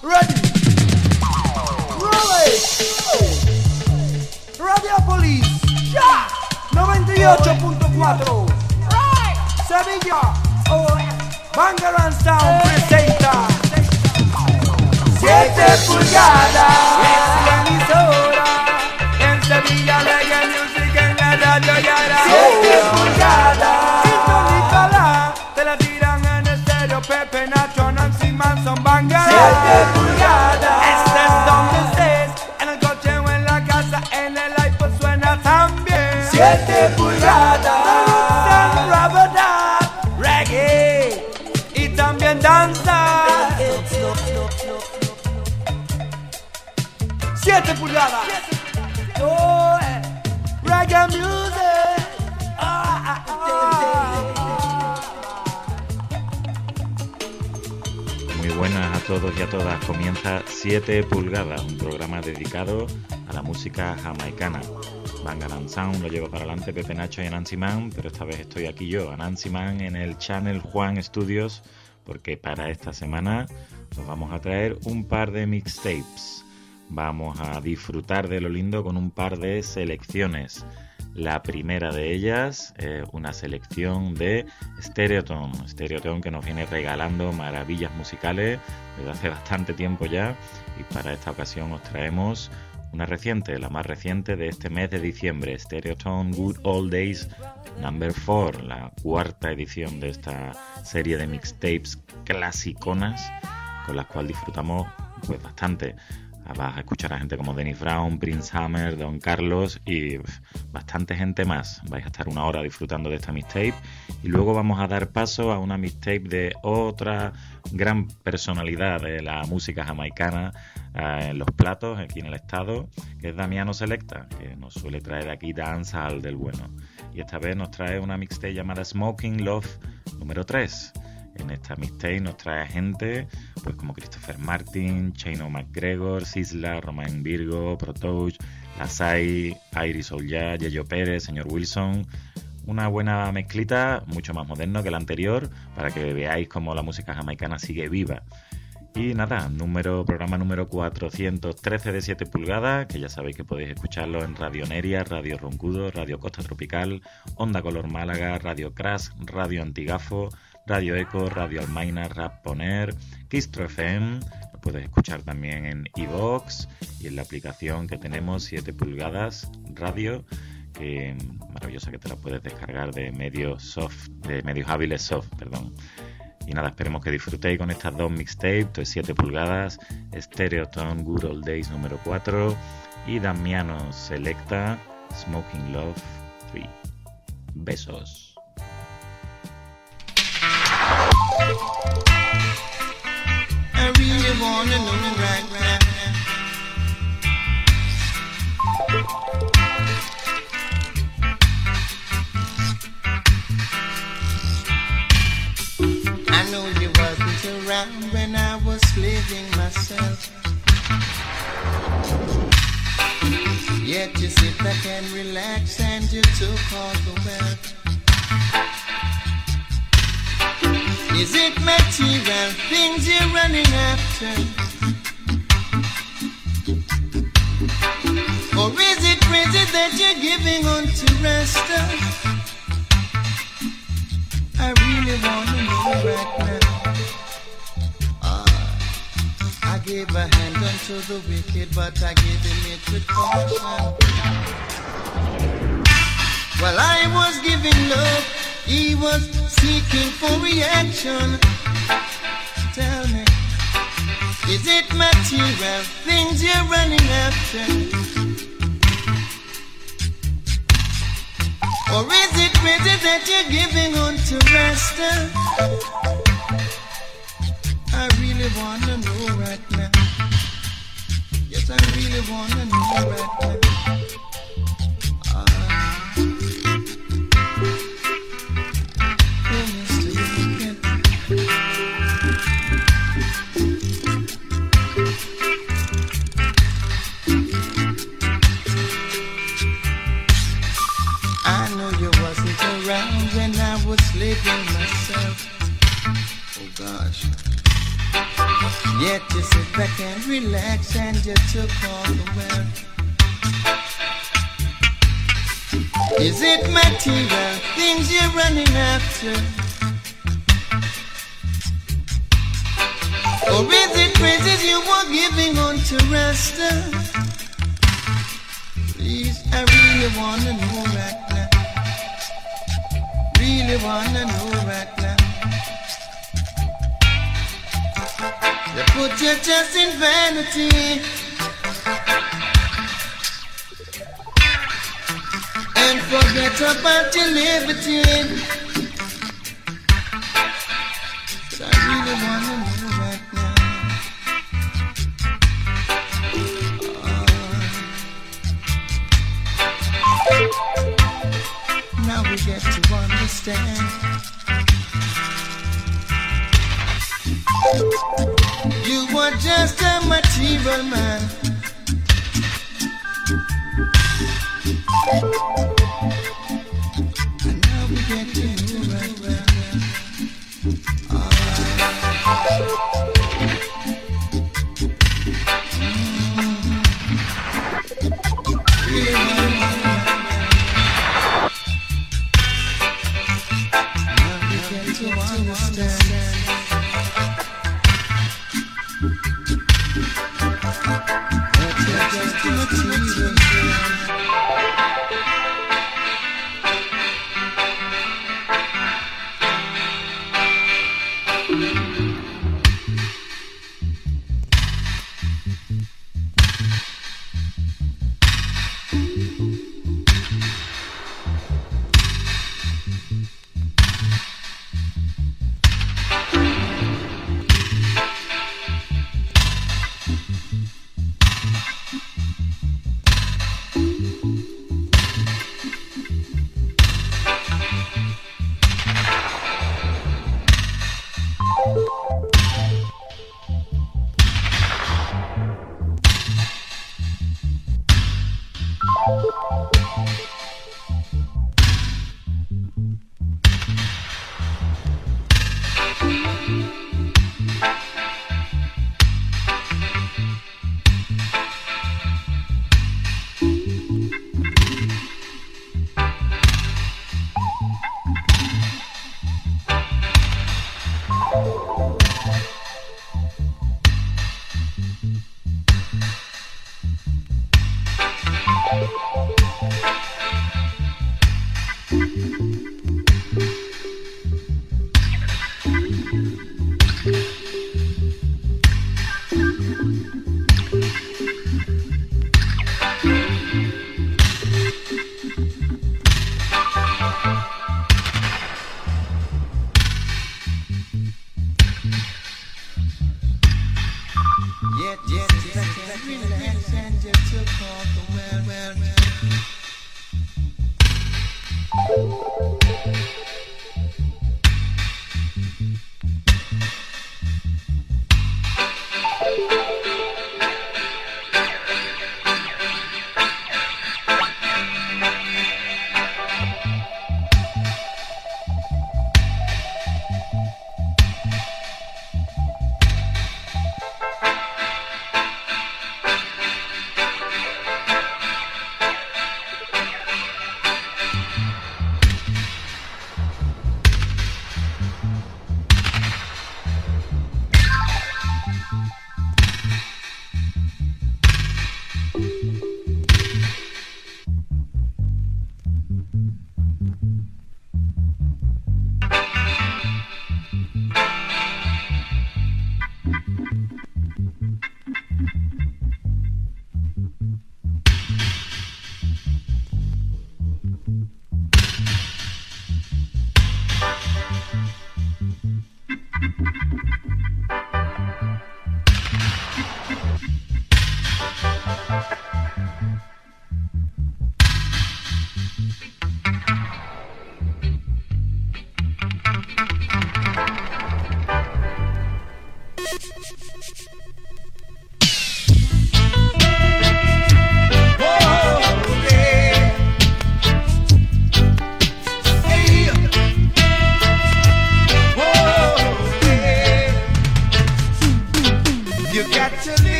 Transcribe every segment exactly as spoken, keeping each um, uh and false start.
Ready. Rolling. Radiopolis. Ya. noventa y ocho punto cuatro. Sevilla. Bangarang Sound presenta siete pulgadas. Es la emisora. En Sevilla Reggae Music en la radio Yara. siete pulgadas. Sintonícala. Te la tiran en estéreo. Pepe, Nacho, Nancy Manson, Bangarang. siete pulgadas. Estés donde estés. En el coche o en la casa. En el iPod suena también. siete pulgadas. Reggae y también danza. siete pulgadas. Oh, eh. Reggae music. Ah, ah, ah. Muy buenas a todos y a todas. Comienza siete pulgadas, un programa dedicado a la música jamaicana. Bangarang Sound lo llevo para adelante Pepe, Nacho y Anansi Man, pero esta vez estoy aquí yo, Anansi Man, en el Channel Juan Studios, porque para esta semana os vamos a traer un par de mixtapes. Vamos a disfrutar de lo lindo con un par de selecciones. La primera de ellas es una selección de Stereotone, Stereotone que nos viene regalando maravillas musicales desde hace bastante tiempo ya, y para esta ocasión os traemos una reciente, la más reciente de este mes de diciembre, Stereotone Good Old Days Number cuatro, la cuarta edición de esta serie de mixtapes clasiconas con las cuales disfrutamos pues bastante. Vas a escuchar a gente como Dennis Brown, Prince Hammer, Don Carlos y bastante gente más. Vais a estar una hora disfrutando de esta mixtape y luego vamos a dar paso a una mixtape de otra gran personalidad de la música jamaicana eh, en los platos aquí en el estado, que es Damiano Selecta, que nos suele traer aquí dancehall del bueno. Y esta vez nos trae una mixtape llamada Smoking Love número tres. En esta mixtape nos trae gente pues como Christopher Martin, Chino McGregor, Sisla, Romain Virgo, Protouch, Lasai, Iris Olya, Yeyo Pérez, Señor Wilson. Una buena mezclita, mucho más moderno que la anterior, para que veáis cómo la música jamaicana sigue viva. Y nada, número, programa número cuatrocientos trece de siete pulgadas, que ya sabéis que podéis escucharlo en Radio Neria, Radio Roncudo, Radio Costa Tropical, Onda Color Málaga, Radio Crash, Radio Antigafo, Radio Eco, Radio Almaina, Rap Poner, Kistro F M. Lo puedes escuchar también en iVoox y en la aplicación que tenemos siete pulgadas Radio, que maravillosa, que te la puedes descargar de medios soft, de medios hábiles soft, perdón. Y nada, esperemos que disfrutéis con estas dos mixtapes de siete pulgadas, Stereotone Good Old Days número cuatro y Damiano Selecta Smoking Love tres. Besos. I really wanna know right now. I know you wasn't around when I was living myself. Yet you sit back and relax and you took all the wealth. Is it material things you're running after? Or is it crazy that you're giving on to rest? I really wanna know right now. Ah, I gave a hand unto the wicked, but I gave him it with caution. While I was giving love, he was seeking for reaction. Tell me, is it material things you're running after? Or is it crazy that you're giving on to rest? I really wanna know right now. Yes, I really wanna know right now. When I was living myself, oh gosh, Yet you sit back and relax and you took all the wealth. Is it material things you're running after? Or is it praises you were giving on to Rasta? Please, I really wanna know right now. Really wanna know right now. You put your trust in vanity and forget about your liberty. But I really wanna know right now. Uh, now we get to understand. You were just a material man. And now we get to know right well.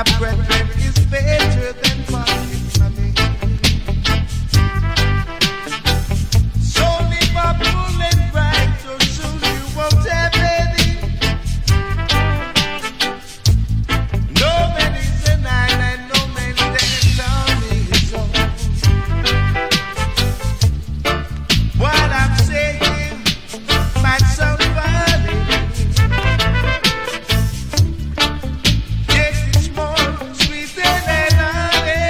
A brethren is better than pocket money. So live up full and bright, so soon you won't have any. No man is an island, no man stands on his own. What I'm saying might sound funny. Yes, it's more sweet than an honey.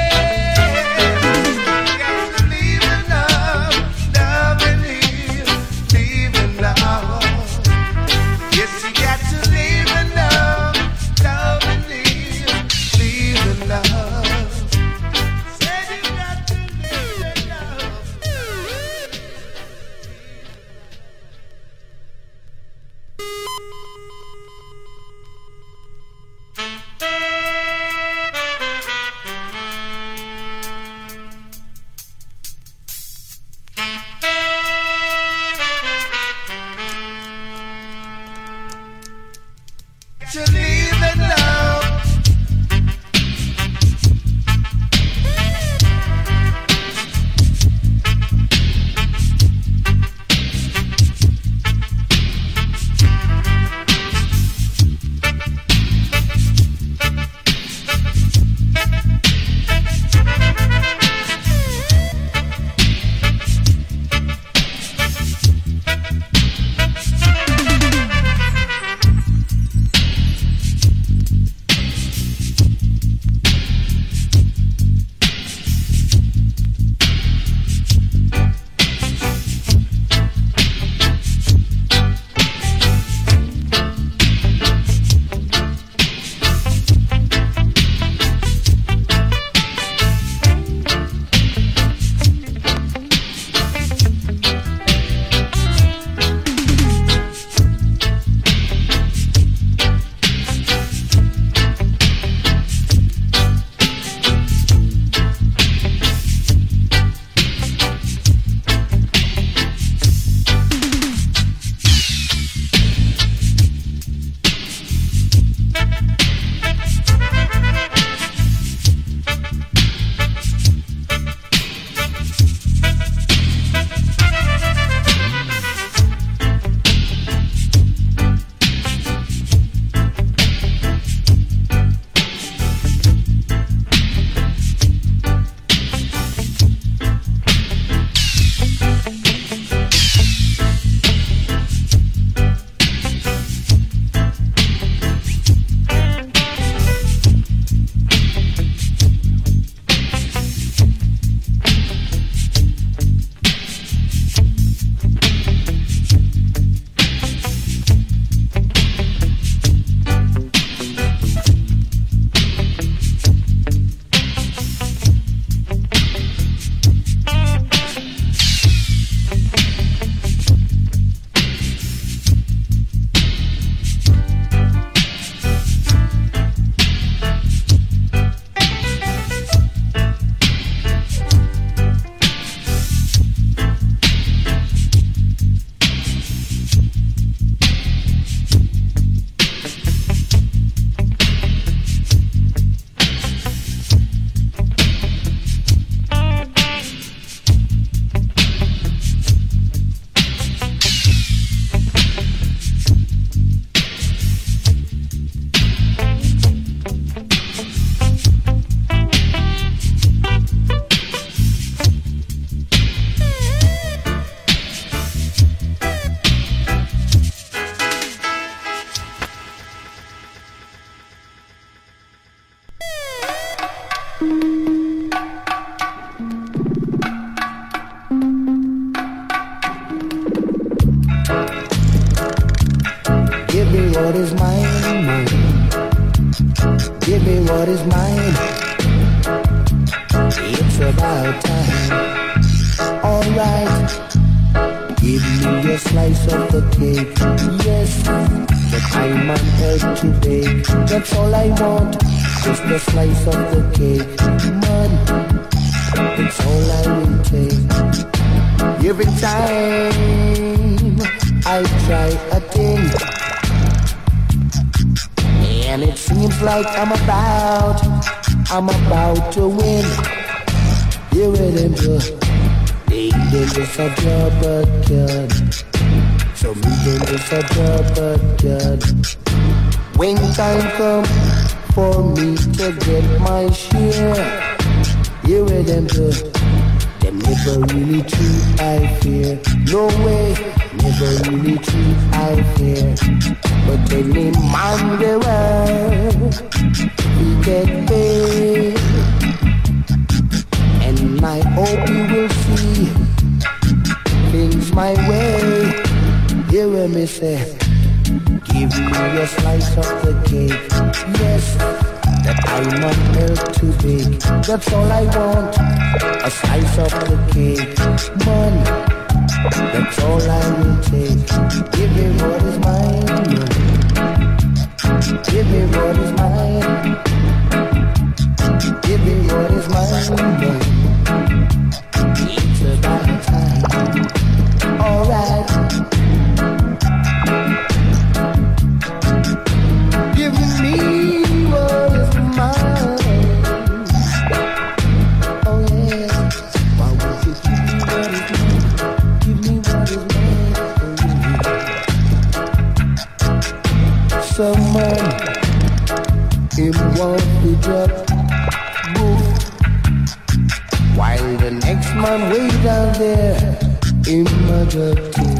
You got to live in love, love and live, live in love. Yes, you got to live in love, love and live, live in love. Said you got to live in love. To live in love. what is mine, mine. Give me what is mine. It's about time. Alright. Give me a slice of the cake. Yes, that I'm on earth to bake. That's all I want. Just a slice of the cake. Man, it's all I will take. Every time I try a thing, And it seems like I'm about, I'm about to win. You ready to? They just a job again. So me just a job again. When time come for me to get my share, you ready to? Them never really treat I fear. No way, never really treat I fear. But any man the world, he get paid. And I hope you will see things my way. Hear me say, give me a slice of the cake. Yes, that I want help to bake. That's all I want, a slice of the cake. Money, that's all I will take. Give me what is mine. Give me what is mine. Give me what is mine. It's about time. Alright. Give me what is mine. Oh yeah. Why would you give me what is mine? Give me what is mine. Someone him want to drop move, while the next man way down there in my drop too.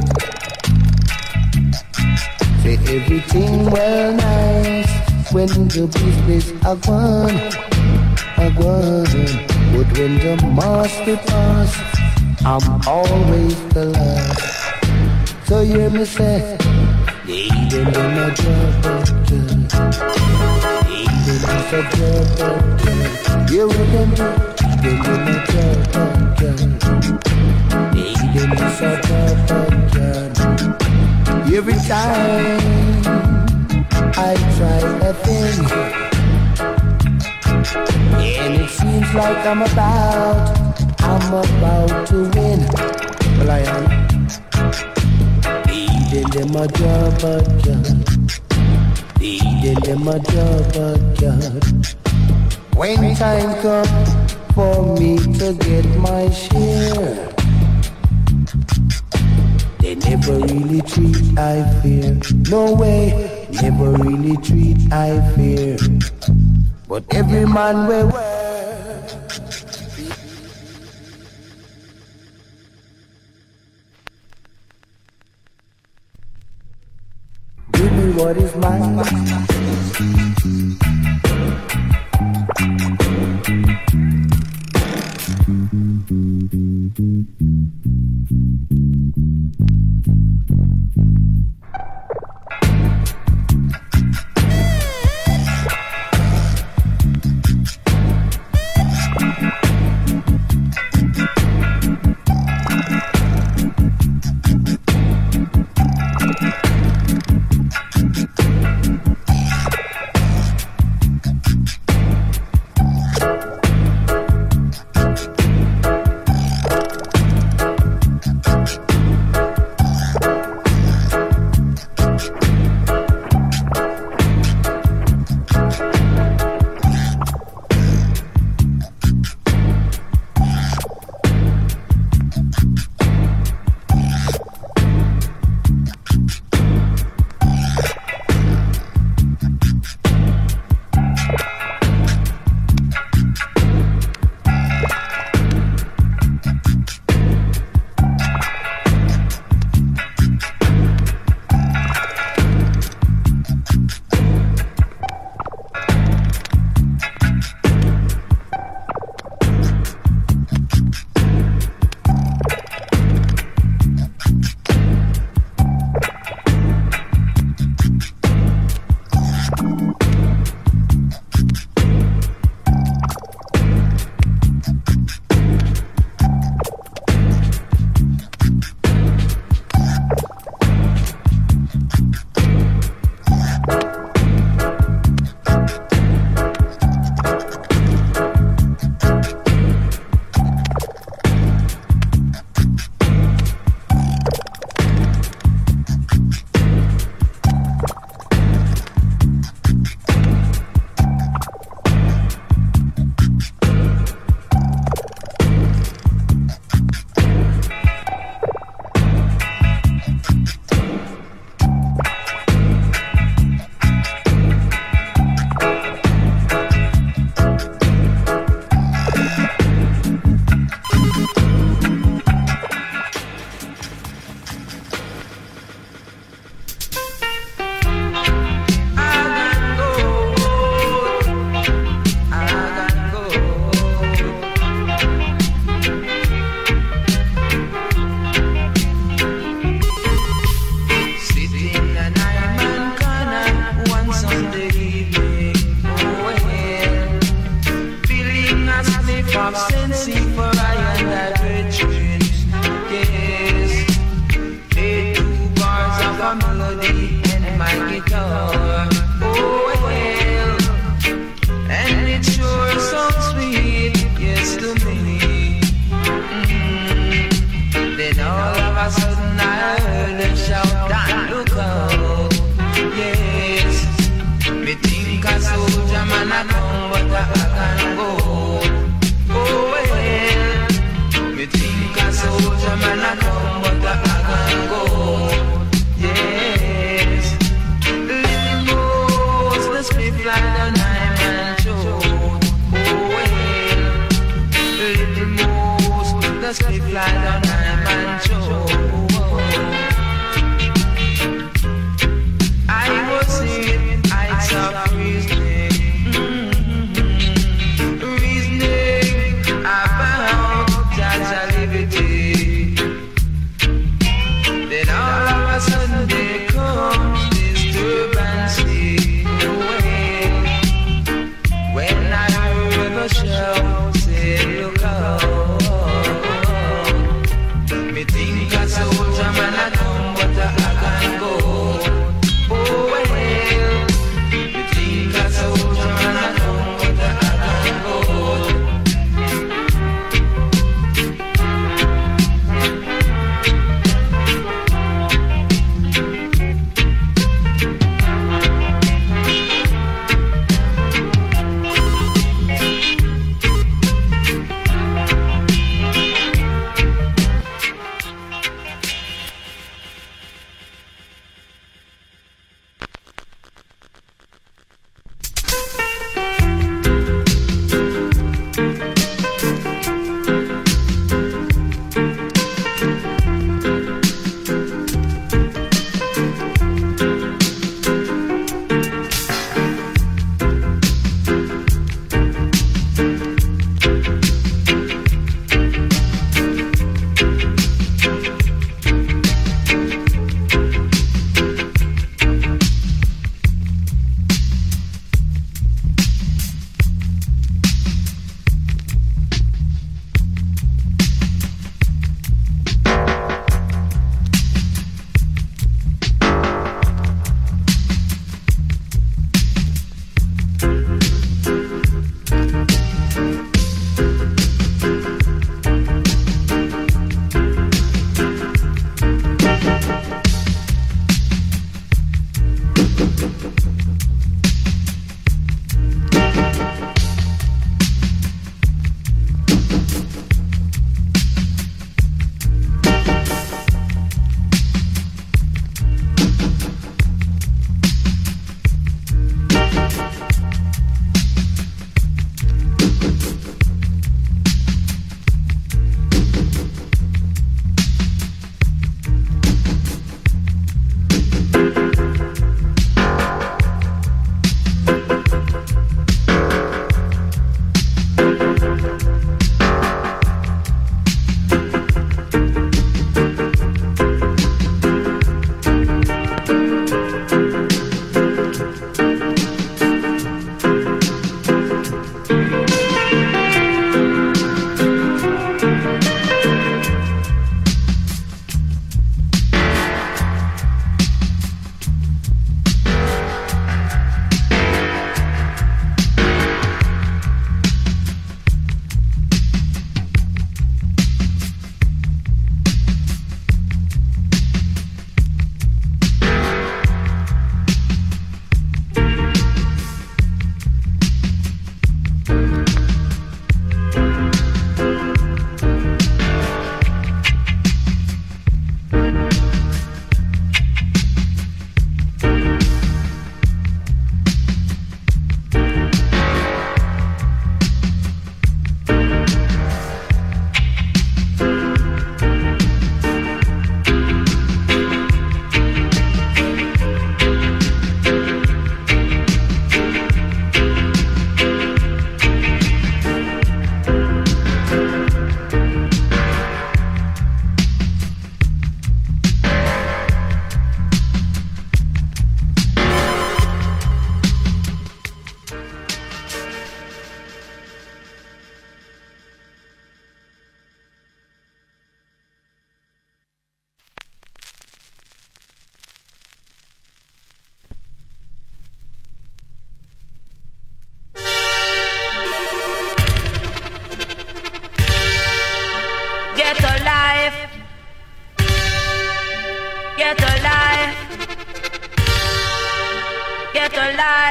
Say everything well nice when the business a gone, a gone. But when the master pass, I'm always the last. So you hear me say, even in my job again, even in my job again, you remember, even in my job again, even in my job again. Every time I try a thing, and it seems like I'm about, I'm about to win. Well, I am. Even in my job again, even in my job again. When time comes for me to get my share, they never really treat I fear. No way, never really treat I fear. But every man will wear. Give me what is mine. it sure sounds sweet, yes to me. Mm-hmm. Then all of a sudden I heard them shout, "Dan, look out!" Yes, me think a soldier man a come, but I can go. Oh well, me think a soldier man a come, but I can go. Yes, little Mose, the split like the nine man show. Oh well, little Mose, the split like the nine man show. I was in heights of reasoning, mm-hmm. reasoning about Jaja liberty. Then all of a sudden there comes disturbance. When I heard the shout, say look out. Me think a soldier man a come, but I can go. Oh well, me think a soldier man a come, but I can go.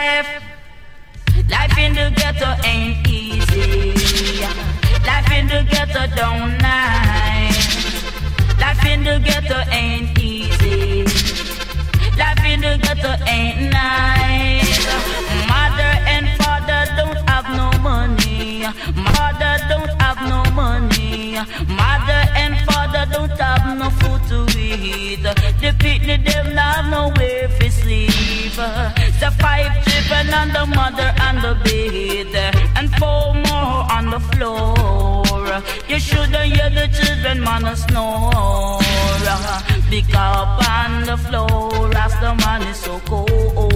life. Life in the ghetto ain't easy. Life in the ghetto don't nice. Life in the ghetto ain't easy. Life in the ghetto ain't nice. Mother and father don't have no money. Mother don't have no money. Mother and father don't have no food to eat. The picnic them not have nowhere to sleep. The five children and the mother and the bed, and four more on the floor. You shouldn't hear the children man snore. Pick up on the floor as the man is so cold.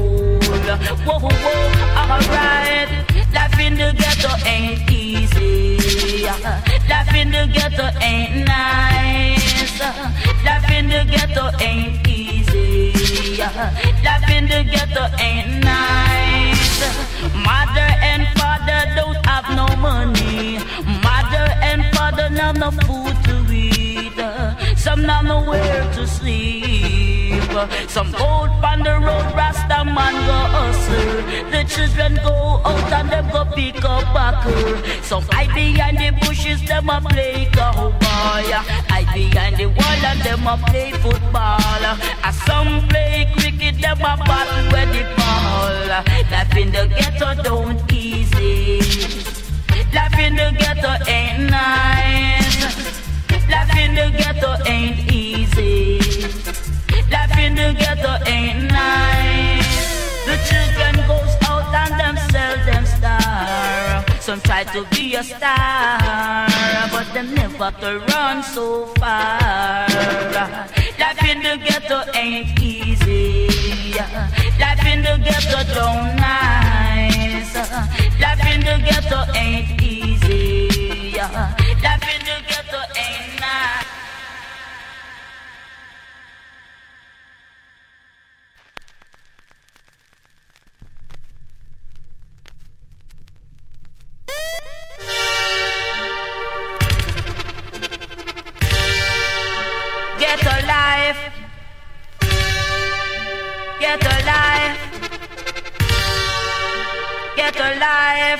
Whoa, whoa, alright. Life in the ghetto ain't easy. Life in the ghetto ain't nice. Life in the ghetto ain't easy. Life in the ghetto ain't nice. Mother and father don't have no money. Mother and father don't have no food to eat. Some not nowhere to sleep. Some go on the road, Rasta man go hustle. The children go out and them go pick up backer. Some hide behind the bushes, them a play cowboy. Hide behind the wall and them a play football. And some play cricket, them a battle with the ball. Life in the ghetto don't easy. Life in the ghetto ain't nice. Life in the ghetto ain't easy. Life in the ghetto ain't nice. The children goes out and them sell them star. Some try to be a star, but them never to run so far. Life in the ghetto ain't easy. Life in the ghetto don't nice. Life in the ghetto ain't easy. Life in the ghetto ain't nice. Ghetto life. Ghetto life. Ghetto life.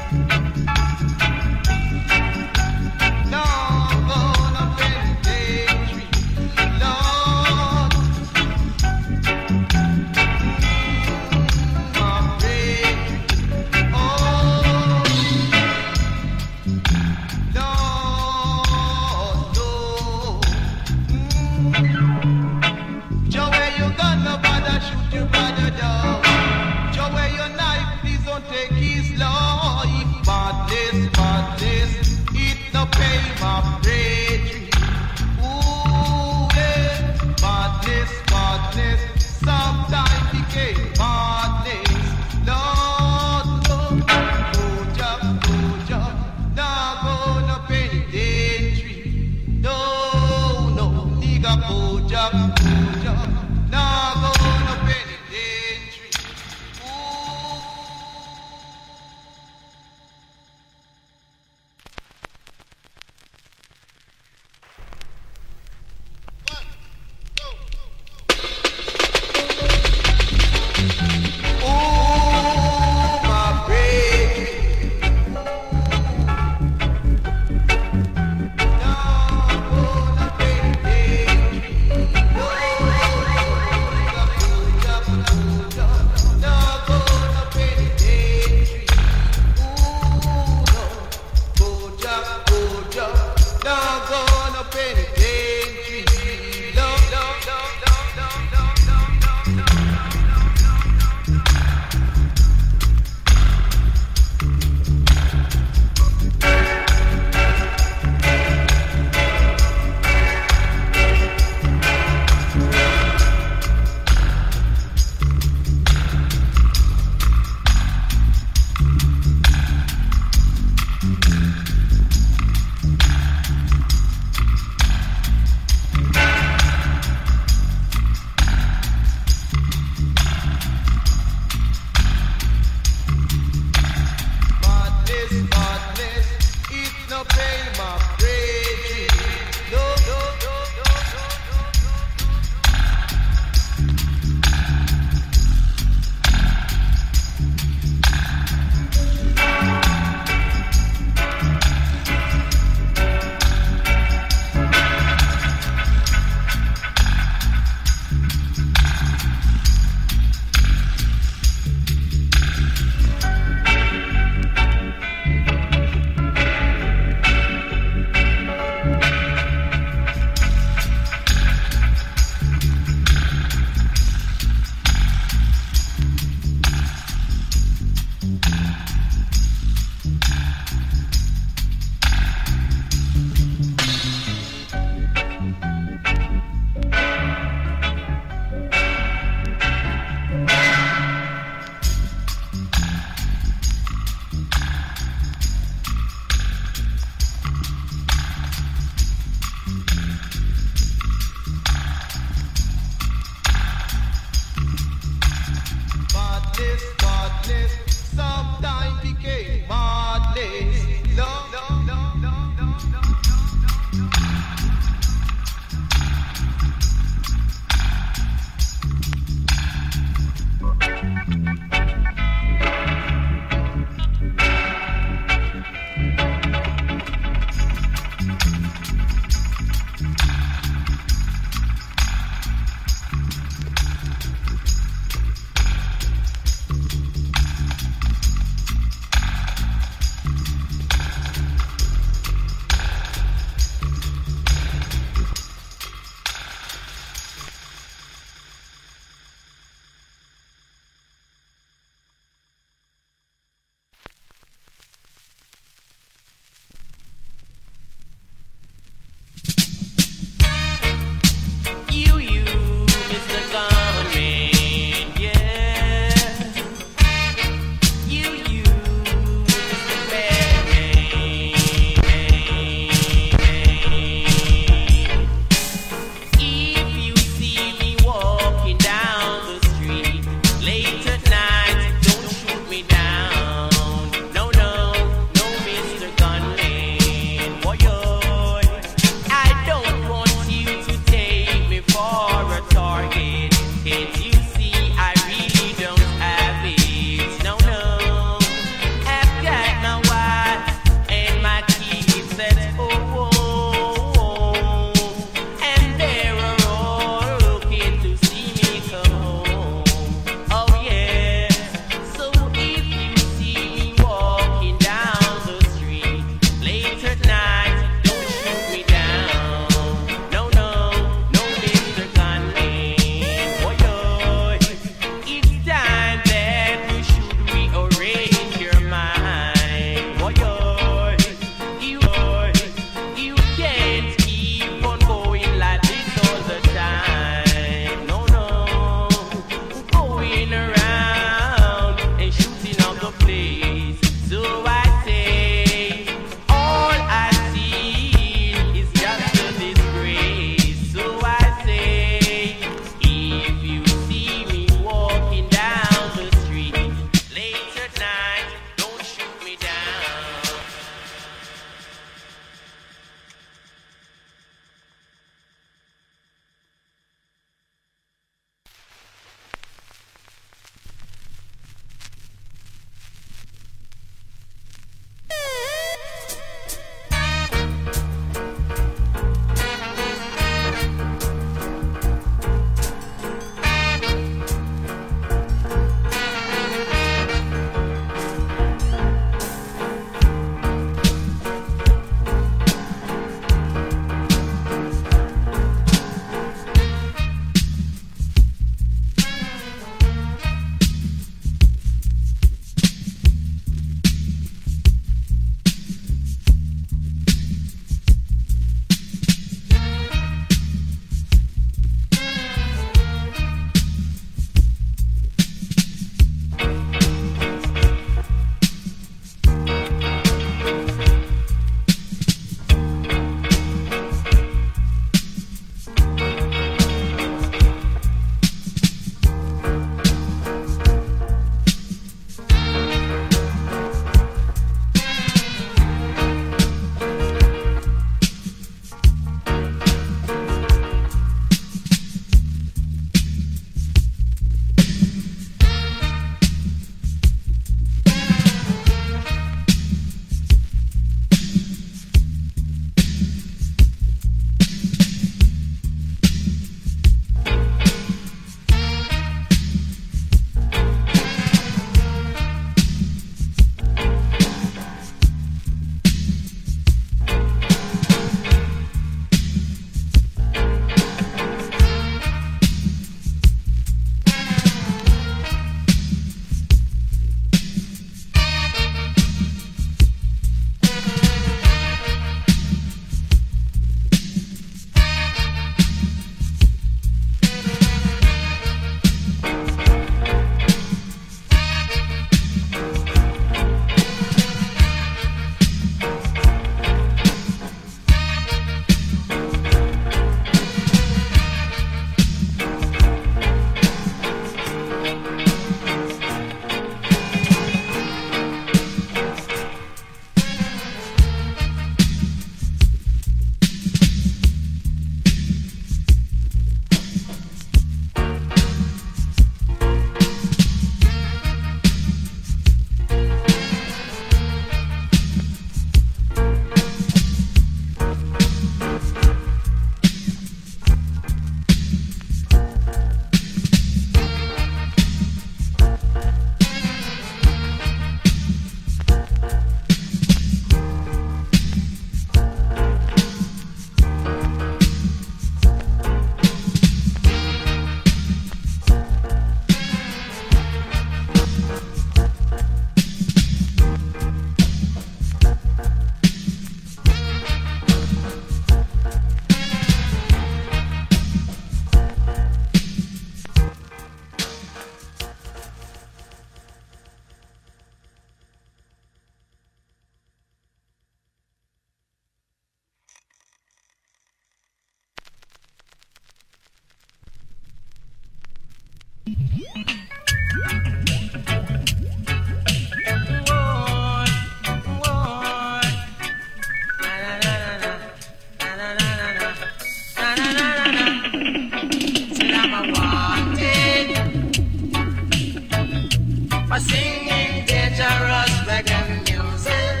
Singing dangerous reggae music.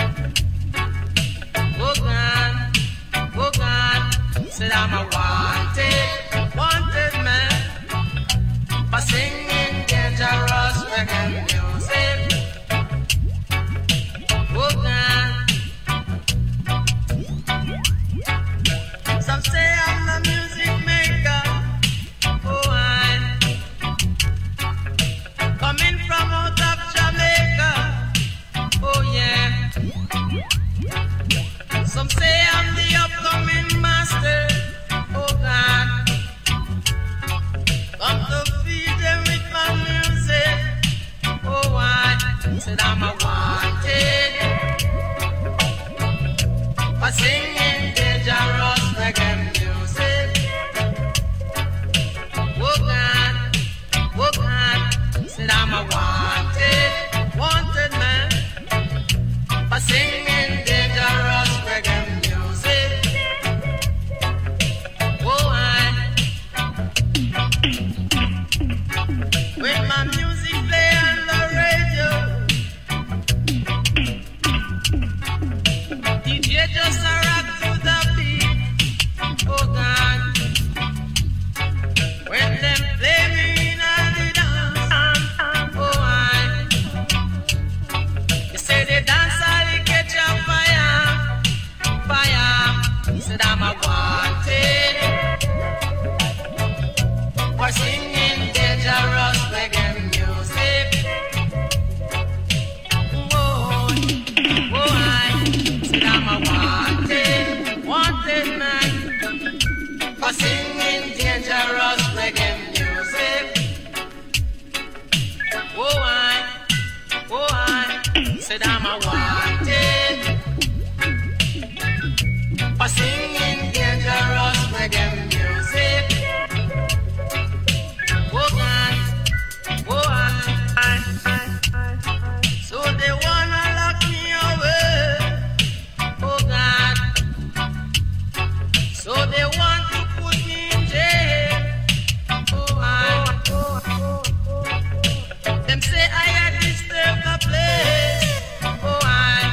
Oh God, oh God, said I'm a wanted, wanted man. For singing dangerous reggae music. Oh God. Some say I'm the music maker. Oh, I'm coming from out of Jamaica. Oh yeah. Some say I'm the upcoming master. Oh God. Come to feed them with my music. Oh I said I'm a wanted for singing dangerous reggae music. Oh God. Oh God. Said I'm a wanted, wanted man for singing dangerous reggae music. Oh, I when my music play on the radio, D J just a rock to the beat. Oh God, when them play me in a the dance. Say the dance all catch on fire, fire. He said I'm a wanted for singing dangerous reggae music. Oh, oh, I said I'm a wanted, wanted man for singing dangerous reggae music. Oh, I, oh, I. Said I'm a wanted for singing dangerous reggae music. Oh God, oh I, I, I, I. So they wanna lock me away. Oh God, so they want to put me in jail. Oh I, oh, oh, oh. Them say I had disturbed the place. Oh, I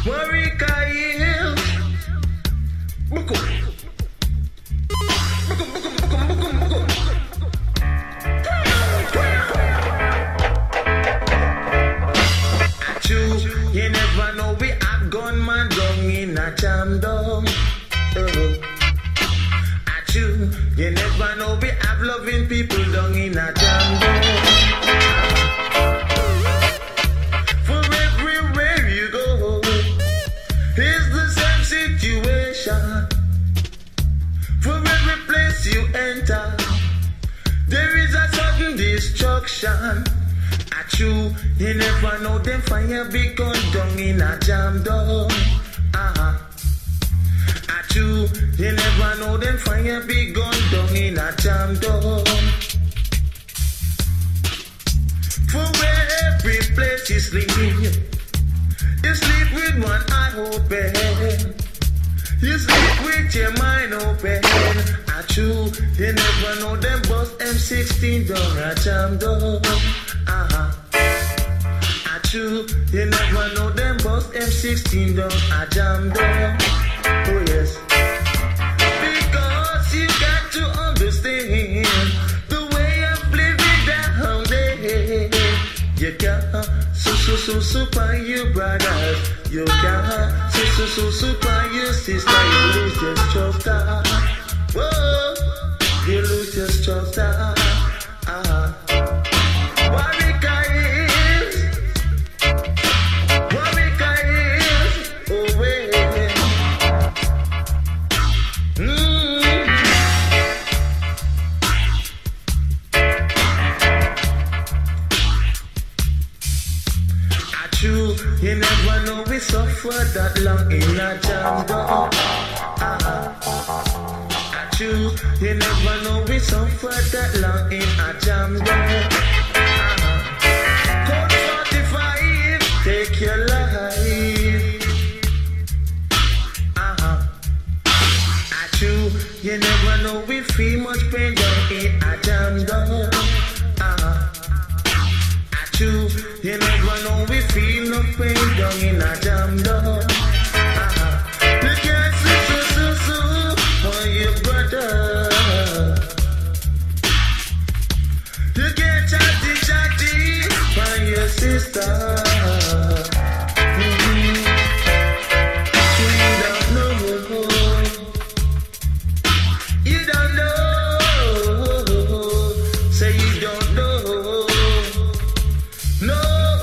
Warwick Hills. Bukum. Bukum, bukum, bukum, bukum, bukum. Achoo, you never know we have gunman down in a jam down. Oh. Achoo, you never know we have loving people down in a jam down. For everywhere you go, it's the same situation. For every place you enter, there is a sudden destruction. Achoo, you never know them fire big gun down in a jam down. Uh-huh. Achoo, you never know them fire big gun down in a jam down. For where every place you sleep, you sleep with one eye open. You sleep with your mind open. Achoo, you never know them bust M sixteen down a jam down. Uh-huh. Achoo, you never know them bust M sixteen down a jam down. Oh yes. Because you got to understand the way of living down there. You can't so so so super your brothers. You can't so so so super your sister. You lose your structure. Whoa, you lose your structure. Uh-huh. Warwick Hills, Warwick Hills, oh yeah. Mm. Achoo, you never know we suffer that long in a jam down. Uh-huh. Achoo, you never know we suffer that long in a jam down. Uh-huh. Code forty-five, take your life. Uh-huh. Achoo, you never know we feel much pain down in a jam down. Uh-huh. Achoo, you never know we feel no pain down in a jam down. Uh-huh. You can't sue, sue, sue, sue for your brother. You can't chatty, chatty for your sister. Mm-hmm. You don't know. You don't know. Say you don't know. No.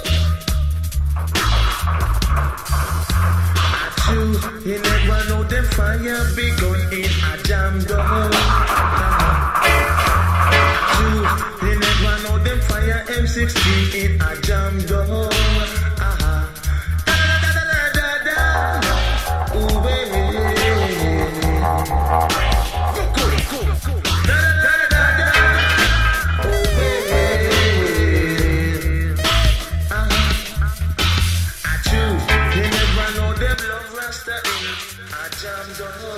Achoo, you never know the fire be going in a jam down. Achoo, you never know the fire M sixteen in a jam down. Uh-huh. Da da da da da da. Ooh, baby. Cool, cool, cool. Da da da da da. Ooh, baby. Uh-huh. Achoo, you never know them love rasta in a jam down.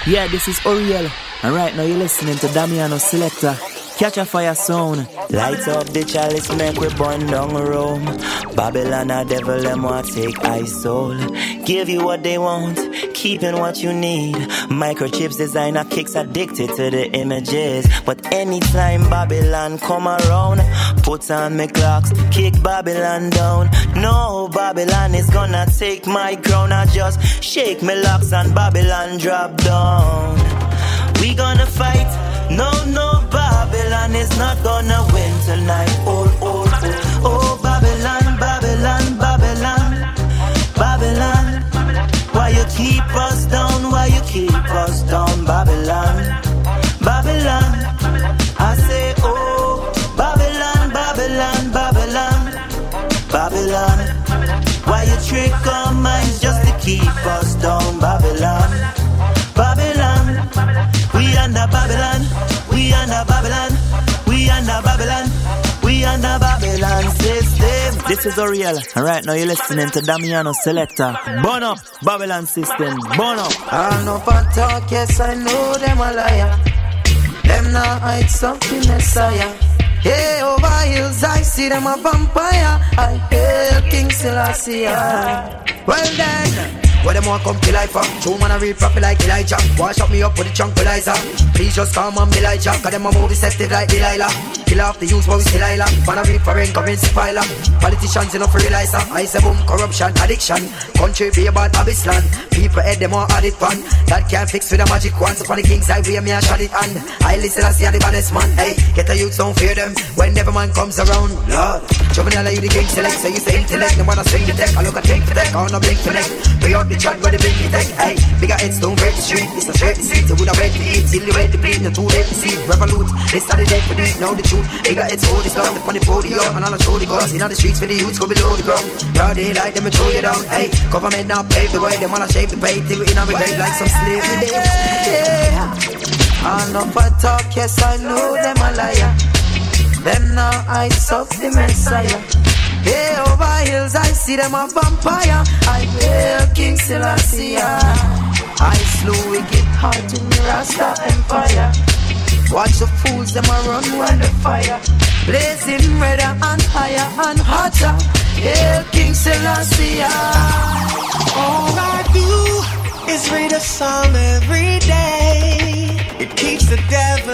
Yeah, this is Oriel, and right now you're listening to Damiano Selector. Catch a fire sound. Light up the chalice, make we burn down Rome. Babylon a devil, them want take I soul. Give you what they want, keeping what you need. Microchips designer kicks addicted to the images. But anytime Babylon come around, put on me clocks, kick Babylon down. No, Babylon is gonna take my crown. I just shake me locks and Babylon drop down. We gonna fight, no, no, Babylon is not gonna win tonight. Oh, oh, oh, oh, Babylon, Babylon, Babylon, Babylon. Why you keep us down, why you keep us down, Babylon, Babylon. I say, oh, Babylon, Babylon, Babylon, Babylon. Why you trick our minds just to keep us down, Babylon, Babylon. We under Babylon, we under Babylon, we under Babylon, we under Babylon system. This is Oriel, and right now you're listening to Damiano Selector. Burn up, Babylon system, burn up. I know for talk, yes I know them a liar. Them not hide something Messiah. Hey, over hills I see them a vampire. I hail King Selassie. Well then, where them want come to life for? True man I read proper like Elijah. Wash up me up with the tranquilizer. Please just calm on me like Jack. Cause them a more deceptive like Delilah. Kill off the use but we still Delilah. Man I read for rain convince the filer. Politicians enough to realize that I say boom, corruption, addiction. Country be about Abysland. People head them all added fun. That can't fix with a magic wand. So for the king's side we me a shot it hand. I listen and see the baddest man. Hey, get the youths don't fear them. Whenever man comes around, Lord. Juvenile you the king select. So you say intellect. No wanna swing the deck. I look at think for deck. I wanna blink for neck. Pay out the chat where the big take. Hey, bigger heads don't break the street. It's a straight seat. So would have read to eat. Till you ready to bleed. No two late to see. Revolute. They started dead for this. Now the truth. Bigger heads hold this down. Upon the podium. And all the show the guns. In all the streets for the youths go below the ground. Broad daylight them and throw you down. Hey, government now pave the way. Them all a shape the pay. Till we in our grave like some slavery days. Yeah. I know for talk. Yes I know them a liar. Them now I suck the Messiah. Hey, over hills I see them a vampire. I hail King Selassie. I slew wicked heart in the Rasta Empire. Watch the fools them a run when the fire blazing redder and higher and hotter. Hail King Selassie. All I do is read a psalm every day. It keeps the devil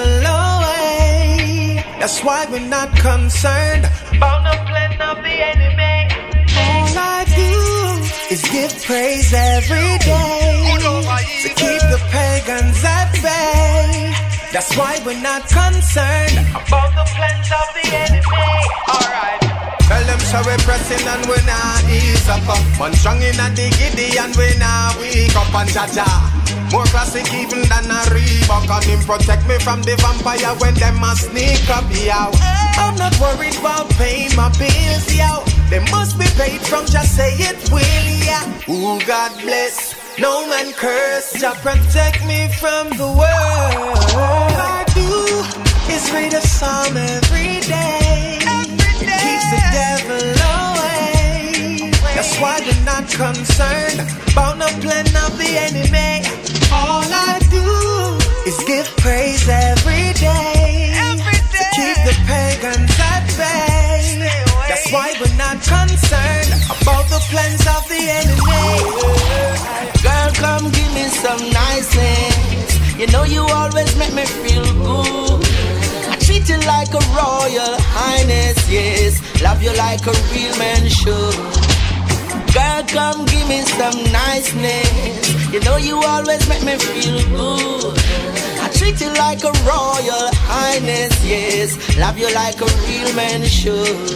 away. That's why we're not concerned about the plan of the enemy. All I do is give praise every day to keep the pagans at bay. That's why we're not concerned about the plans of the enemy. Alright. Tell them so we're pressing and we're not ease up. One strong in a diggity and we're not weak up and jaja. More classic even than a Reebok. And him protect me from the vampire when them a sneak up, yo. I'm not worried about paying my bills, yo. They must be paid from just say it will, yeah. Ooh, God bless, no man curse. Jah protect me from the world. All I do is read a psalm every day. Every day. It keeps the devil away. That's why we're not concerned about no plan of the enemy. All I do is give praise every day, every day. To keep the pagans at bay. That's why we're not concerned about the plans of the enemy. Girl, come give me some niceness. You know you always make me feel good. I treat you like a royal highness, yes. Love you like a real man should. Girl, come give me some niceness. You know you always make me feel good. I treat you like a royal highness, yes. Love you like a real man should.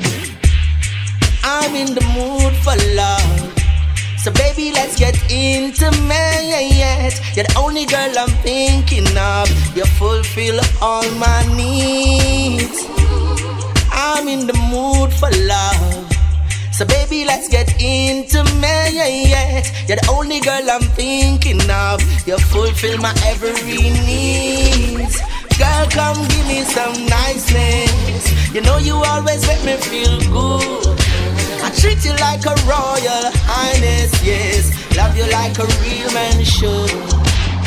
I'm in the mood for love. So baby, let's get intimate. You're the only girl I'm thinking of. You fulfill all my needs. I'm in the mood for love. So baby, let's get intimate. You're the only girl I'm thinking of. You fulfill my every needs. Girl, come give me some niceness. You know you always make me feel good. I treat you like a royal highness, yes. Love you like a real man should.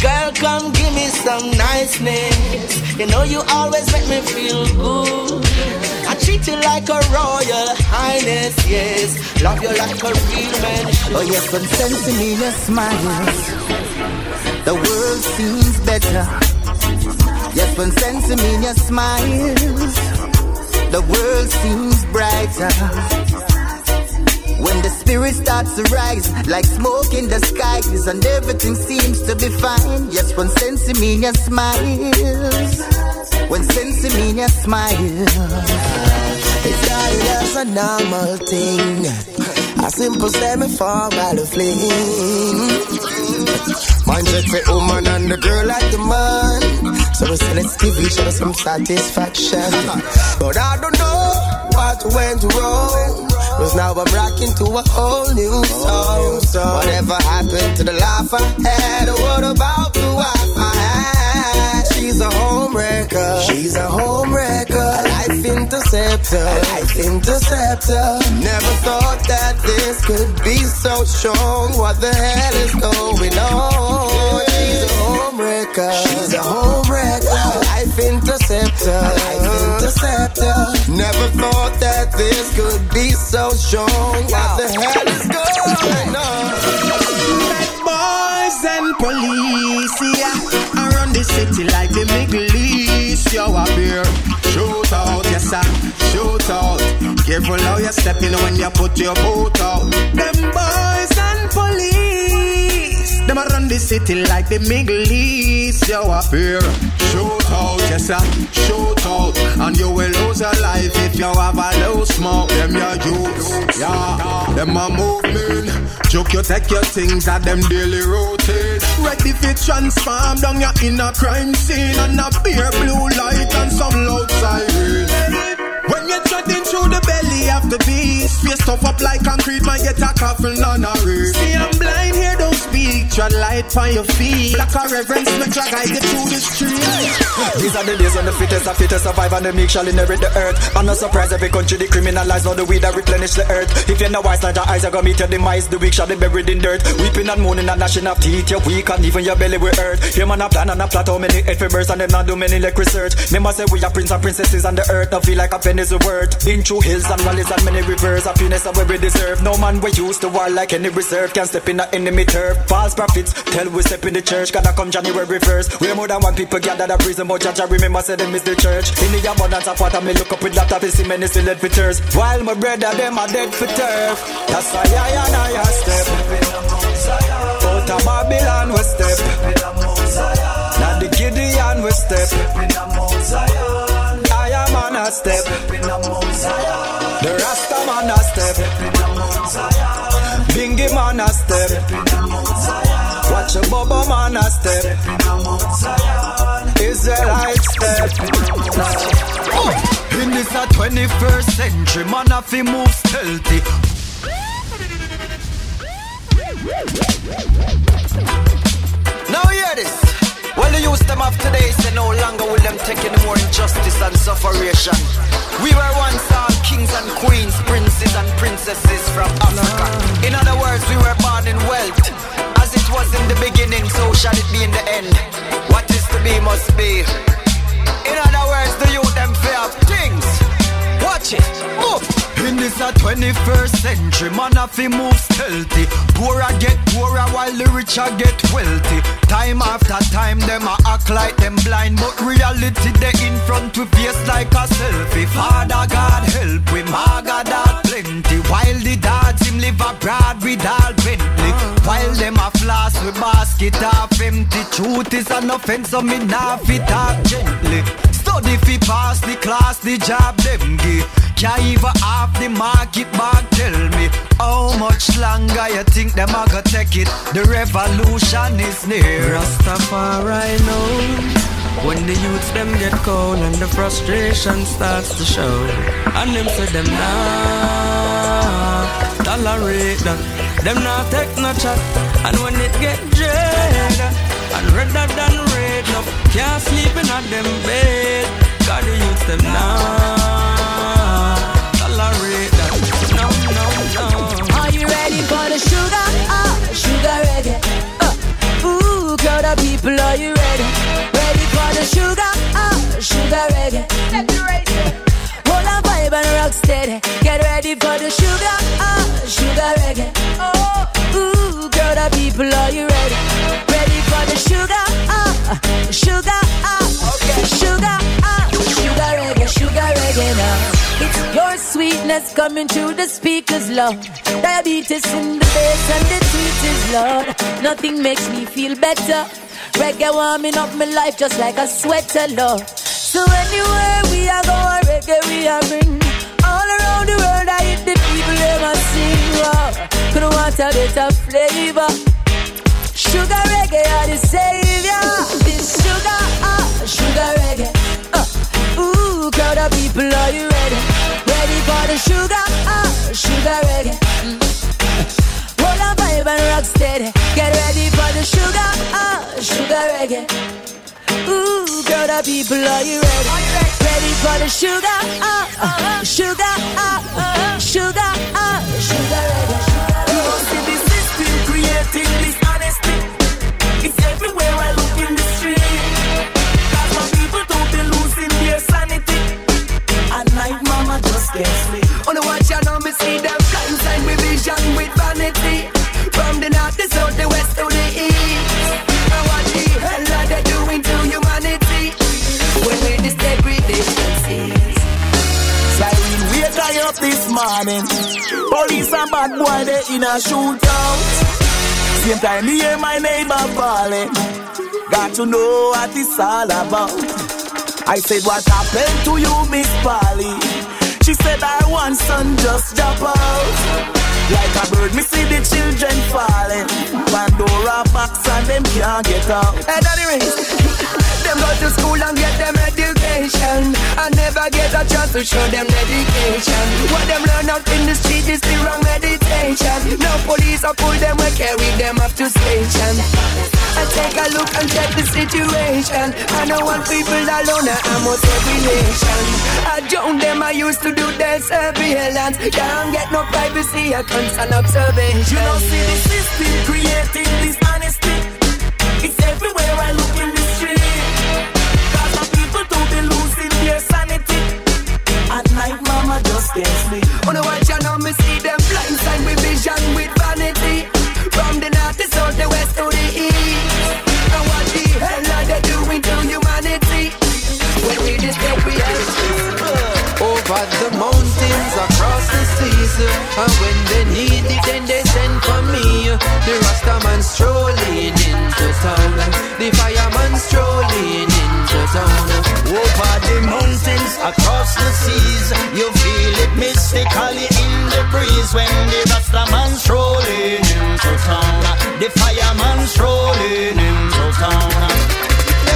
Girl, come give me some niceness. You know you always make me feel good. I treat you like a royal highness, yes. Love you like a real man. Oh yes, when sensing in your smiles, the world seems better. Yes, when sensing in your smiles, the world seems brighter. When the spirit starts to rise, like smoke in the skies, and everything seems to be fine. Yes, when sensing in your smiles, when sensing in your smiles, it's started as a normal thing, a simple semi-formal fling. Man just say woman and the girl like the man, so we say let's give each other some satisfaction. But I don't know what went wrong, cause now I'm rocking to a whole new song. So whatever happened to the laugh I had, or what about the wife I had? She's a homewrecker, she's a homewrecker, a life interceptor, a life interceptor. Never thought that this could be so strong. What the hell is going on? She's a homewrecker, she's a homewrecker, a life interceptor, a life interceptor. Never thought that this could be so strong. What the hell is going on? Boys and police, yeah, around the city like the Middle East. You up here, shoot out, yes sir, shoot out. Careful how you step in when you put your boot out. Them boys and police, them around the city like the Middle East. You up here, shoot out, yes sir, shoot out. And you will lose your life if you have a low smoke. Them your youths, yeah, them a movement. Joke you take your things at them daily routine. Ready for transform down your inner crime scene. And a beer blue light and some loud siren. When you're treading through the belly of the beast, face tough up like concrete, man get a coffin on a reef. See I'm blind here, don't speak, tread light on your feet. Like a reverence, make like I get through the street. These are the days when the fittest are fittest survive and the meek shall inherit the earth. I'm not surprised every country they criminalize all the weed that replenish the earth. If you're not wise like your eyes are gonna meet your demise, the weak shall be buried in dirt. Weeping and moaning and gnashing of teeth, you're weak and even your belly will hurt. Here man a plan and a plot how many head fibers and them not do many like research. Me must say we are prince and princesses on the earth, don't feel like a penny's a word. Been through hills and valleys and many rivers, happiness and where we deserve. No man we used to war like any reserve, can step in the enemy turf. False prophets tell we step in the church, gotta come January first. We're more than one people gathered at prison, but Jaja remember say them is the church. In the abundance of water me look up with that of see many still dead for thirst. While my brother them are dead for turf. That's why I and I a step out of Babylon we step. Now the Gideon we step. I am on a step. The Rasta man a step. Bingy man a step. Watch a Bubba man a step. Israelite step. In this a twenty-first century, man a fi move stealthy. Now hear this. Well, the youth them of today say no longer will them take any more injustice and sufferation. We were once all kings and queens, princes and princesses from Africa. In other words, we were born in wealth. As it was in the beginning, so shall it be in the end. What is to be must be. In other words, the youth them fear of things. Watch it, move. In this a twenty-first century, man a fi move stealthy. Poorer get poorer while the richer get wealthy. Time after time, them a act like them blind, but reality they in front with face like a selfie. Father God help we, maga dog plenty. While the dads him live abroad with all Bentley. While them a floss with basket half empty. Truth is an offense, so me nah fi talk gently. Study fi pass the class, the job them give. Can't even half the market bag. Tell me how much longer you think them a go take it? The revolution is near. Rastafari knows when the youths them get cold and the frustration starts to show. And them say them nah tolerate that. Them nah take no chat. And when it get dread and redder than red, no can't sleep in at them bed. Got the youths them nah tolerate that. No, no, no. Are you ready for the sugar? Ah, sugar reggae. Uh, ooh, crowd of people Let me right there. Hold on, vibe and rock steady. Get ready for the sugar, ah, sugar reggae. Oh, ooh, crowd of people, are you ready? Ready for the sugar, ah, sugar, ah, okay. Sugar, ah, sugar reggae, sugar reggae now. It's your sweetness coming through the speakers, Lord. Diabetes in the bass and the tweet is Lord. Nothing makes me feel better. Reggae warming up my life just like a sweater, Lord. So anywhere we are going, reggae we are bring. All around the world I hit the people, they must sing. Wow. Couldn't want a better flavor. Sugar reggae are the savior. This sugar, ah, sugar reggae. Uh, ooh, crowd of people, are you ready? Ready for the sugar, ah, sugar reggae. Mm. Hold on, vibe and rock steady. Get ready for the sugar, ah, sugar reggae. Ooh, crowd of people, are you ready? Ready for the sugar, ah, uh, sugar, ah, uh, sugar, ah, sugar reggae. You don't see this system creating this honesty. It's everywhere I look in the street. Cause my people don't be losing their sanity. At night, mama just can't sleep. On the watch, I know me see them blindside with vision with vanity. From the north, the south, the west, to the east. And what the hell are they doing to humanity? When we this degradation sees. Siren, we tie up this morning. Police and bad boy, they in a shootout. Same time, me hear my neighbor calling. Got to know what it's all about. I said, what happened to you, Miss Polly? She said, I want son just drop out. Like a bird, me see the children falling. Pandora box and them can't get out. Hey, Daddy Rings, them go to school and get them education, and never get a chance to show them dedication. What them learn out in the street is the wrong meditation. No police or pull them or carry them up to station. I take a look and check the situation. I don't want people alone, I must every nation. I join them, I used to do their surveillance. Can't get no privacy, I constant observation. You don't see the system creating this honesty. It's everywhere I look in the street. Cause my people don't be losing their sanity. At night, mama just can't sleep. On the watch, I know me see them blindside with vision with vanity. From the north, the south, the west, to the east. And what the hell are they doing to humanity? When we just get we over the mountains, across the seas, and when they need it, then they send for me. The Rastaman strolling into town, the fireman strolling into town. Over the mountains, across the seas, you feel it mystically in the breeze when the Rastaman strolling into town, the fireman strolling into town.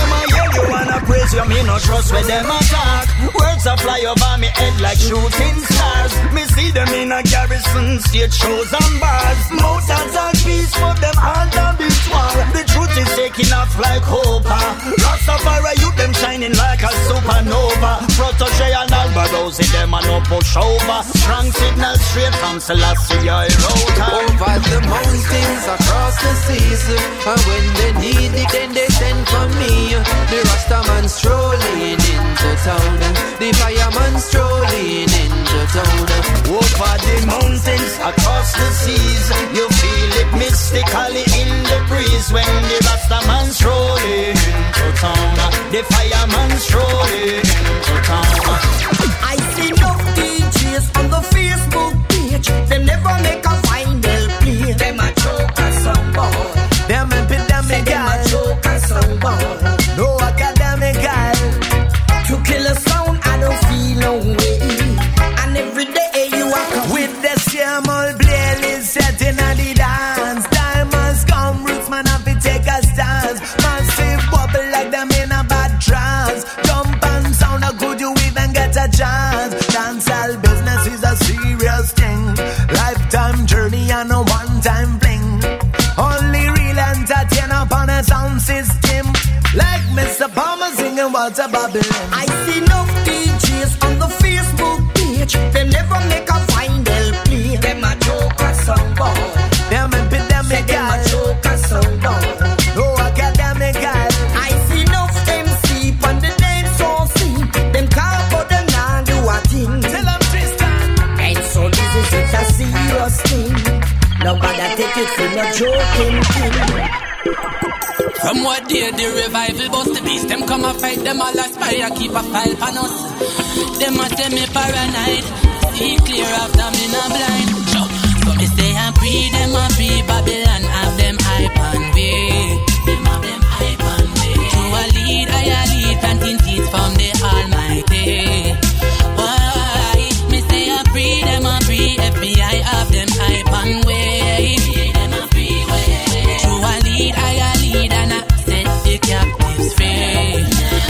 You wanna praise you, me no trust where them attack. Words a fly over me head like shooting stars. Me see them in a garrison, stage shows and bars. Most attack peace, but them all done beat war. The truth is taking off like hope. Rastafari, you them shining like a supernova. Protege and Albarosi, them a no push over. Strong signal straight from Selassie, I wrote over the mountains, across the seas, and when they need it, then they send for me. The Rastaman strolling into town, the fireman strolling into town. Over the mountains, across the seas, you feel it mystically in the breeze when the Rastaman strolling into town, the fireman strolling into town. I see no D Js on the Facebook page. Them never make a final play. Them a choke a song ball. Them epidemic guy. Them a choke a song ball. No academic guy. To kill a sound, I don't feel no way. And every day you walk up with the same old playlist setting on the dance. Diamonds come, roots man have to take a stance. Massive bubble like them in a bad trance. Jump and sound a good, you even get a chance. Dancehall business is a serious thing. Lifetime journey and a one-time fling. Only real entertainer upon a sound system. Like Mister Palmer singing Walter Babylon. I see no D Js on the Facebook page. They never make a final play. Them a joke a song ball. Them epidemic guy. Them a joke a song ball. No academic guy. I see no M C on the dance hall scene. Them call I take it for no joking thing. From what day the revival bust the beast, them come and fight, them all aspire, keep a file pan us. Them a tell me paranoid, see clear after me no blind. So me say I'm free, them a free Babylon, have them hype and way. Them have them hype and way. To a lead, I a lead, planting seeds from the Almighty. Why? Me say I'm free, them a free, F B I have them hype and way. Them a free way. To a lead, I a lead, and I set the captives free.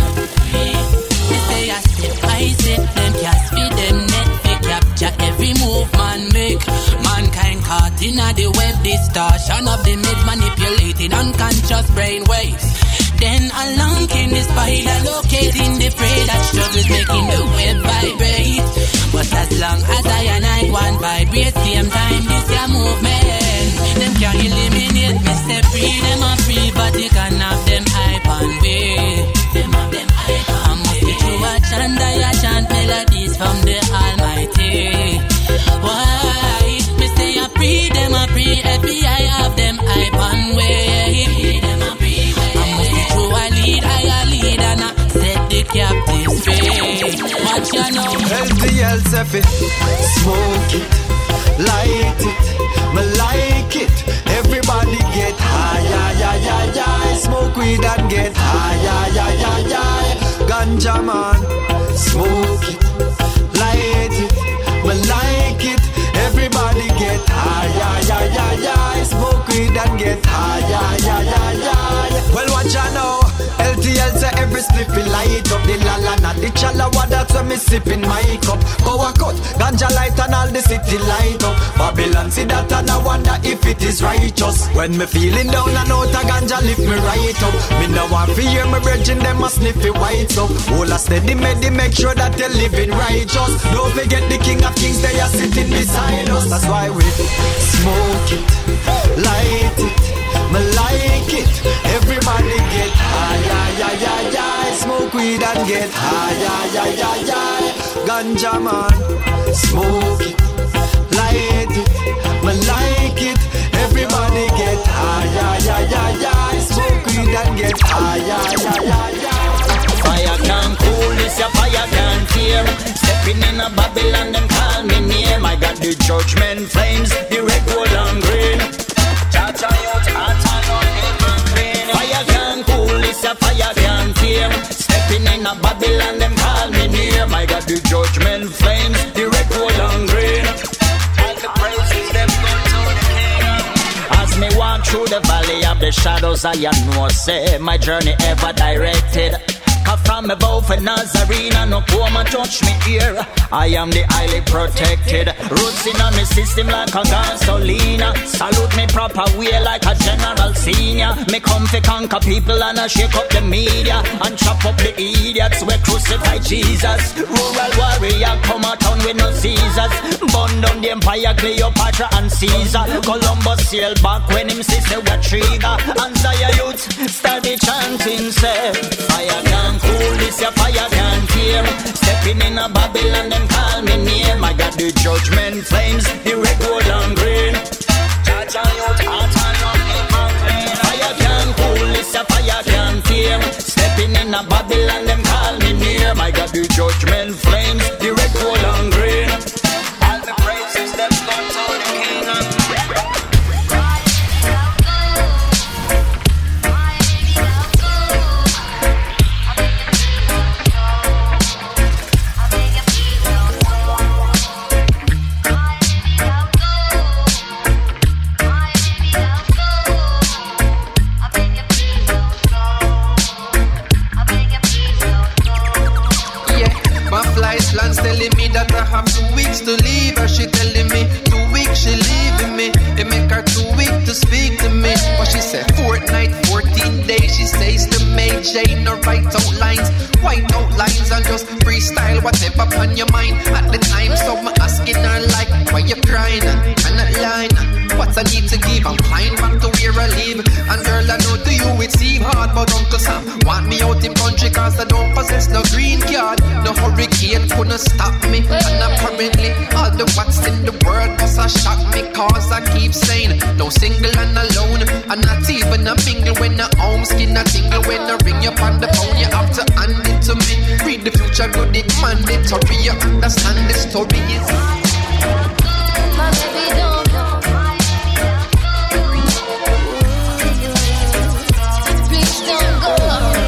Me say I step by step, them cast feed them net, they capture every move man make. Mankind caught in the web, distortion of the myth, manipulated unconscious brain waves. Then along came the spider, locating the prey that struggles, making the web vibrate. But as long as I and I want vibrate, same time this your movement. Them can't eliminate me, say free, them are free, but you can have them hype and way. Them have them hype and way. I'm through a chant, I chant melodies from the Almighty. Why? Me say I free, them are free, F B I have them hype and way. Them are free, I'm through a lead, I a lead, and I set the captives free. Watch ya now. L T L Sefi, smoke it, light it, me like it. Everybody get high, yeah, yeah, yeah, yeah. Smoke weed and get high, yeah, yeah, yeah, yeah. Ganja man, smoke it, light it, me like it. Everybody get high, yeah, yeah, yeah, yeah. Smoke weed and get high, yeah, yeah, yeah, yeah. Well, watch ya now. L T L say every spliffy light up the lalana, the chalawa, that's when me sipping my cup. Power cut, ganja light and all the city light up. Babylon see that and I wonder if it is righteous. When me feeling down and out a ganja lift me right up. Me no want to hear me brethren them a sniff it white up. Hold a steady medi, make sure that they living righteous. Don't forget the King of Kings, they are sitting beside us. That's why we smoke it, light it, me like it. Everybody get high, yeah, yeah, yeah, yeah. Smoke weed and get high, yeah, yeah, yeah, yeah. Ganja man, smoke it, light it, me like it. Everybody get high, yeah, yeah, yeah, yeah. Smoke weed and get high, yeah, yeah, yeah, yeah. Fire can cool this, your fire can tear. Stepping in a Babylon, them call me name. I got the judgment flames, the red, gold and green. Cha-cha, youth, cha-cha, fire can cool this, a fire can tear. Stepping in a Babylon, them call me near. I got the judgment flames, the red, gold and green. And the praises them go to the king. As me walk through the valley of the shadows, I know say my journey ever directed. Cause from above for Nazarene, no come touch me here. I am the highly protected. Roots in a me system like a gasolina. Salute me proper way like a general senior. Me come to conquer people and I shake up the media and chop up the idiots we crucify Jesus. Rural warrior come a town with no Caesars. Burn down the empire, Cleopatra and Caesar. Columbus sailed back when him see say we trigger. Answer your youth, start the chanting say fire can cool this, your fire can tear. Stepping in a Babylon, them call me name. I got the judgment flames, the red, gold and green. Fire can cool this, your fire can tear. Stepping in a Babylon, them call me name. I got the judgment flames, the red, gold and green. All the praises that go to the king. Telling me that I have two weeks to leave her. She telling me two weeks she leaving me. It make her too weak to speak to me. But she said fortnight, fourteen days. She says to me, Jane, no write out lines. White out lines and just freestyle whatever on your mind. At the time, so I'm asking her like, why you crying? And that line, what I need to give? I'm flying back to where I live. And girl, I know to you it seem hard, but Uncle Sam want me out in country cause I don't possess no green card. No hurricane couldn't stop me. And apparently all the what's in the world must have shocked me. Cause I keep saying, don't So single and alone, and not even a mingle. When the home skin a tingle, when I ring you on the phone, you have to hand it to me. Read the future, good it mandatory. You understand the story is. My baby don't go. Please don't go.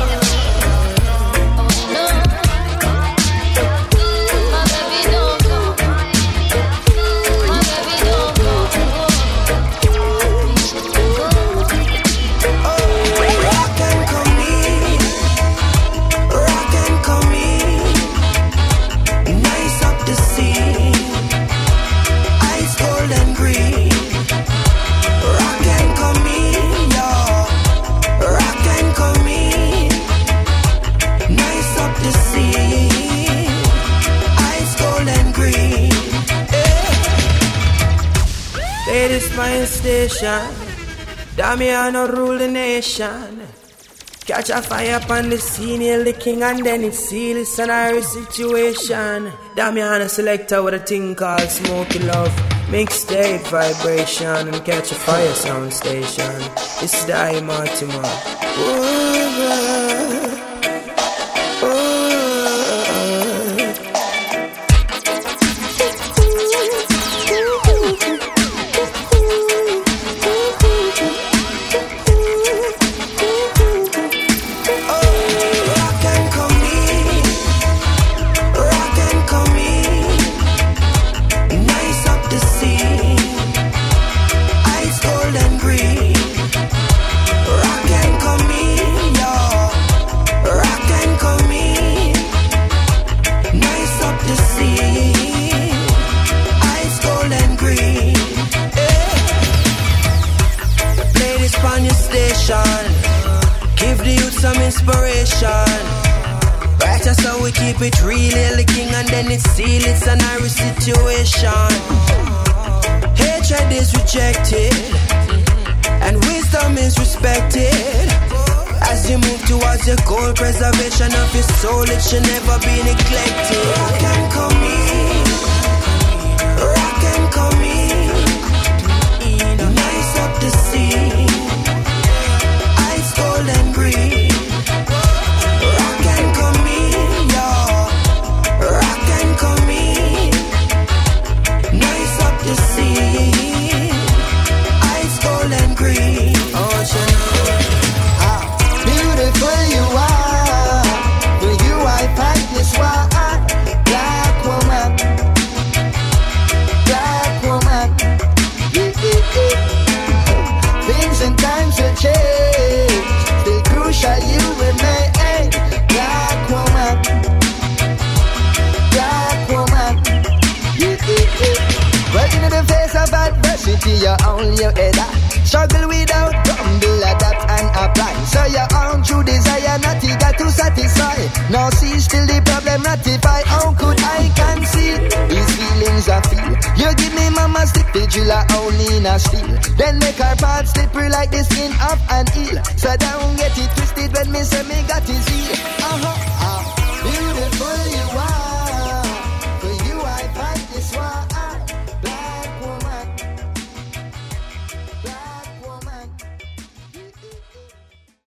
Fire station, Damiano rule the nation. Catch a fire upon the scene, hail the king, and then it's seal. It's an Irish situation. Damiano selector with a thing called Smoky Love. Mixtape vibration and catch a fire sound station. It's the I Mortimer. Give the youth some inspiration. Right, that's how we keep it real, hail the king and then it's seal. It's an Irish situation. Hatred is rejected and wisdom is respected. As you move towards your goal, preservation of your soul, it should never be neglected. Rock and come in, rock and come in, nice up the scene. Gold and green, rock and come in, yo. Rock and come in, nice up the scene. Ice gold and green, ocean. Ah, beautiful you are. For you I fight this war. Black woman, black woman. Yeah, yeah, yeah. Things and times will change. Still crucial you remain. Black woman, black woman. Yeah, yeah, yeah. Well, in the face of adversity, you own your head. Struggle without grumble, adapt and apply. So your own true desire, not eager to satisfy. Now see still the problem ratify. How could I concede these feelings I feel? You give me mama stick vigila only in a steel. Then make her part slippery like the skin of an eel. So don't get it twisted when me say me got his heel. Uh-huh. Uh-huh.